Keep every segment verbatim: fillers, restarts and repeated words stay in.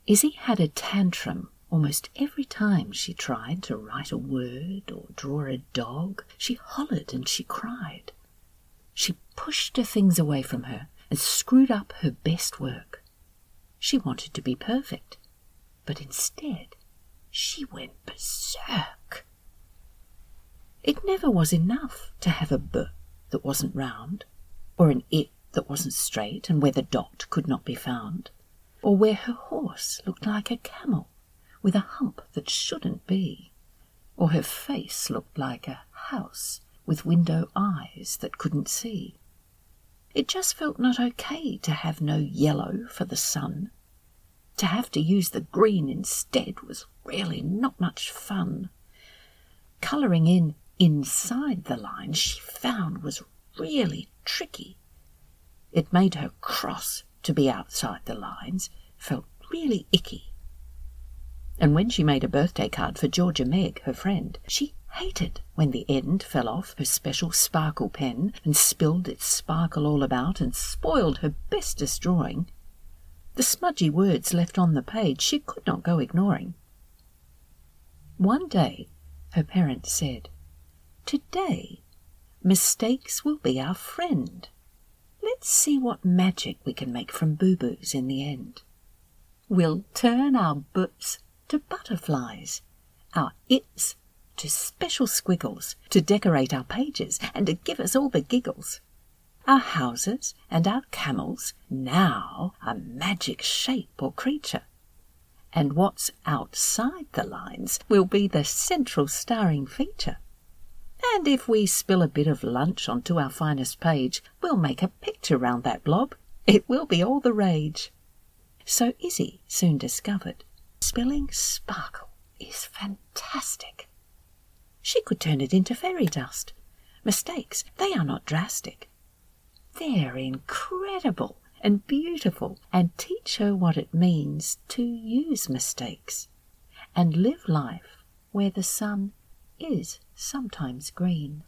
Izzy had a tantrum almost every time she tried to write a word or draw a dog. She hollered and she cried. She pushed her things away from her and screwed up her best work. She wanted to be perfect, but instead she went berserk. It never was enough to have a B that wasn't round, or an I that wasn't straight and where the dot could not be found, or where her horse looked like a camel with a hump that shouldn't be, or her face looked like a house with window eyes that couldn't see. It just felt not okay to have no yellow for the sun. To have to use the green instead was really not much fun. Colouring in inside the lines she found was really tricky. It made her cross to be outside the lines, felt really icky. And when she made a birthday card for Georgia Meg, her friend, she hated when the end fell off her special sparkle pen and spilled its sparkle all about and spoiled her bestest drawing. The smudgy words left on the page she could not go ignoring. One day her parents said, "Today, mistakes will be our friend. Let's see what magic we can make from boo-boos in the end. We'll turn our butts to butterflies, our its to special squiggles, to decorate our pages and to give us all the giggles. Our houses and our camels now a magic shape or creature. And what's outside the lines will be the central starring feature. And if we spill a bit of lunch onto our finest page, we'll make a picture round that blob. It will be all the rage." So Izzy soon discovered spilling sparkle is fantastic. She could turn it into fairy dust. Mistakes, they are not drastic. They're incredible and beautiful and teach her what it means to use mistakes and live life where the sun is sometimes green.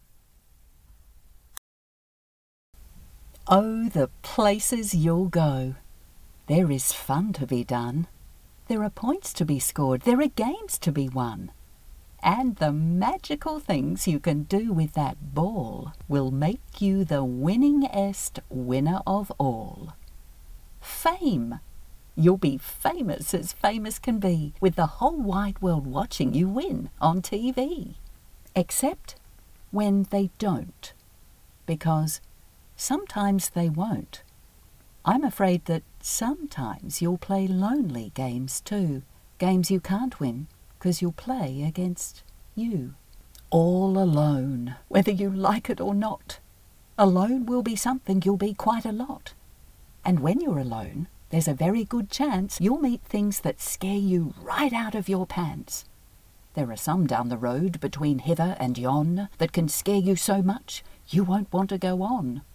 Oh, the places you'll go. There is fun to be done. There are points to be scored. There are games to be won. And the magical things you can do with that ball will make you the winningest winner of all. Fame. You'll be famous as famous can be, with the whole wide world watching you win on T V. Except when they don't, because sometimes they won't. I'm afraid that sometimes you'll play lonely games too, games you can't win, because you'll play against you. All alone, whether you like it or not. Alone will be something you'll be quite a lot. And when you're alone, there's a very good chance you'll meet things that scare you right out of your pants. There are some down the road between hither and yon that can scare you so much you won't want to go on.